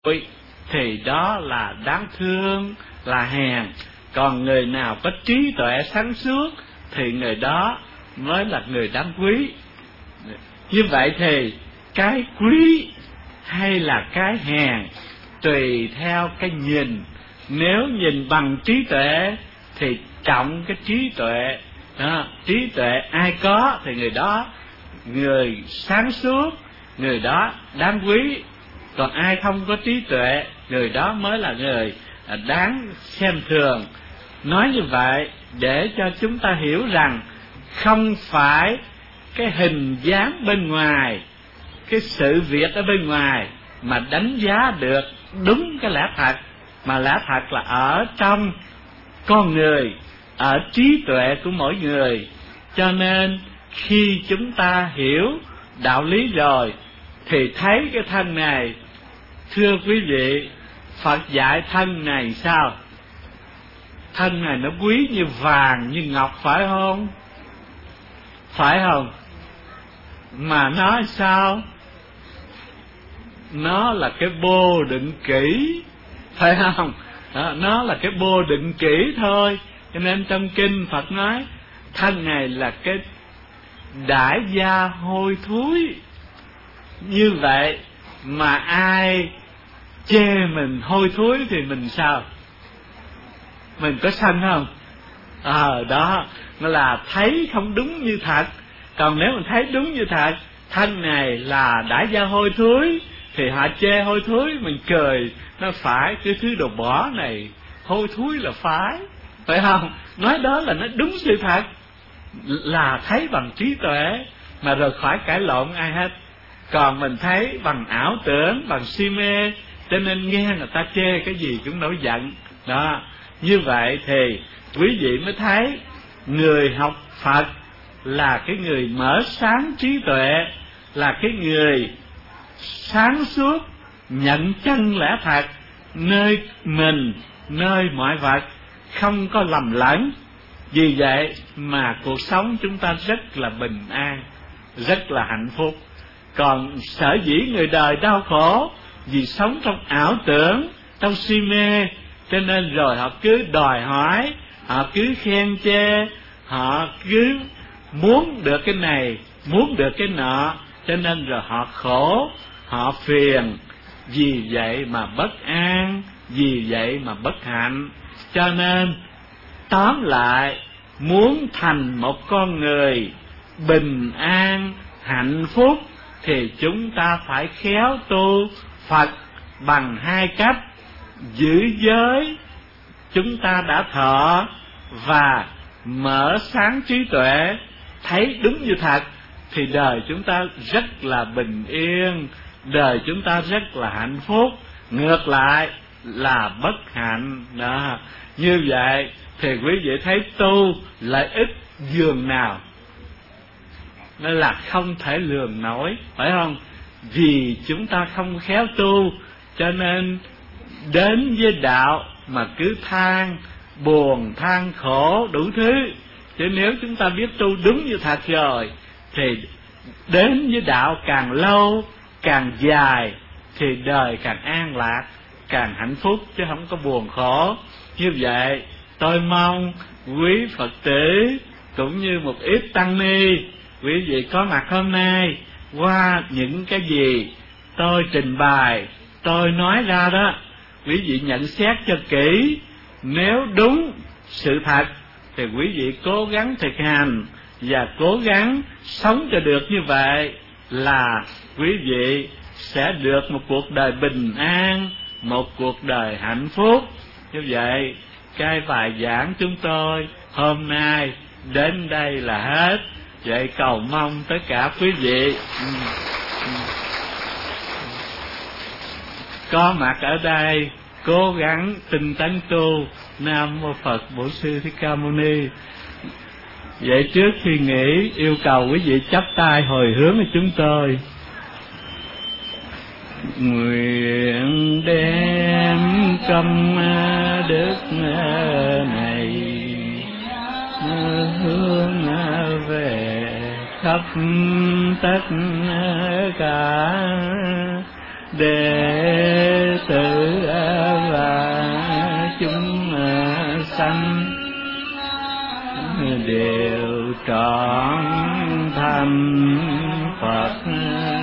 thì đó là đáng thương, là hèn. Còn người nào có trí tuệ sáng suốt thì người đó mới là người đáng quý. Như vậy thì cái quý hay là cái hèn tùy theo cái nhìn. Nếu nhìn bằng trí tuệ thì trọng cái trí tuệ đó. Trí tuệ ai có thì người đó người sáng suốt, người đó đáng quý. Còn ai không có trí tuệ, người đó mới là người đáng xem thường. Nói như vậy để cho chúng ta hiểu rằng không phải cái hình dáng bên ngoài, cái sự việc ở bên ngoài mà đánh giá được đúng cái lẽ thật, mà lẽ thật là ở trong con người, ở trí tuệ của mỗi người. Cho nên khi chúng ta hiểu đạo lý rồi thì thấy cái thân này, thưa quý vị, Phật dạy thân này sao? Thân này nó quý như vàng, như ngọc, phải không? Phải không? Mà nó sao? Nó là cái bô đựng kỹ, phải không? Đó, nó là cái bô đựng kỹ thôi. Cho nên trong kinh Phật nói thân này là cái đãi gia hôi thối. Như vậy mà ai chê mình hôi thối thì mình sao? Mình có sân không? Đó, nó là thấy không đúng như thật. Còn nếu mình thấy đúng như thật, thân này là đãi gia hôi thối, thì họ chê hôi thối, mình cười, nó phải, cái thứ đồ bỏ này hôi thối là phải không? Nói đó là nó đúng sự thật, là thấy bằng trí tuệ, mà rồi khỏi cãi lộn ai hết. Còn mình thấy bằng ảo tưởng, bằng si mê, cho nên nghe người ta chê cái gì cũng nổi giận. Đó, như vậy thì quý vị mới thấy người học Phật là cái người mở sáng trí tuệ, là cái người sáng suốt nhận chân lẽ thật nơi mình, nơi mọi vật, không có lầm lẫn. Vì vậy mà cuộc sống chúng ta rất là bình an, rất là hạnh phúc. Còn sở dĩ người đời đau khổ vì sống trong ảo tưởng, trong si mê, cho nên rồi họ cứ đòi hỏi, họ cứ khen chê, họ cứ muốn được cái này, muốn được cái nọ, cho nên rồi họ khổ, họ phiền. Vì vậy mà bất an, vì vậy mà bất hạnh. Cho nên tóm lại, muốn thành một con người bình an, hạnh phúc thì chúng ta phải khéo tu Phật bằng hai cách: giữ giới chúng ta đã thọ và mở sáng trí tuệ, thấy đúng như thật, thì đời chúng ta rất là bình yên, đời chúng ta rất là hạnh phúc. Ngược lại là bất hạnh đó. Như vậy thì quý vị thấy tu lợi ích dường nào nên là không thể lường nổi, phải không? Vì chúng ta không khéo tu, cho nên đến với đạo mà cứ than buồn, than khổ đủ thứ. Chứ nếu chúng ta biết tu đúng như thật rồi thì đến với đạo càng lâu, càng dài thì đời càng an lạc, càng hạnh phúc, chứ không có buồn khổ. Như vậy tôi mong quý Phật tử cũng như một ít tăng ni, quý vị có mặt hôm nay, qua những cái gì tôi trình bày, tôi nói ra đó, quý vị nhận xét cho kỹ. Nếu đúng sự thật thì quý vị cố gắng thực hành và cố gắng sống cho được như vậy, là quý vị sẽ được một cuộc đời bình an, một cuộc đời hạnh phúc. Như vậy cái bài giảng chúng tôi hôm nay đến đây là hết. Vậy cầu mong tất cả quý vị có mặt ở đây cố gắng tinh tấn tu. Nam mô Phật Bổn Sư Thích Ca Mâu Ni. Vậy trước khi nghỉ, yêu cầu quý vị chắp tay hồi hướng cho chúng tôi. Nguyện đem công đức này hướng về khắp tất cả đệ tử sanh đều trọn thành Phật.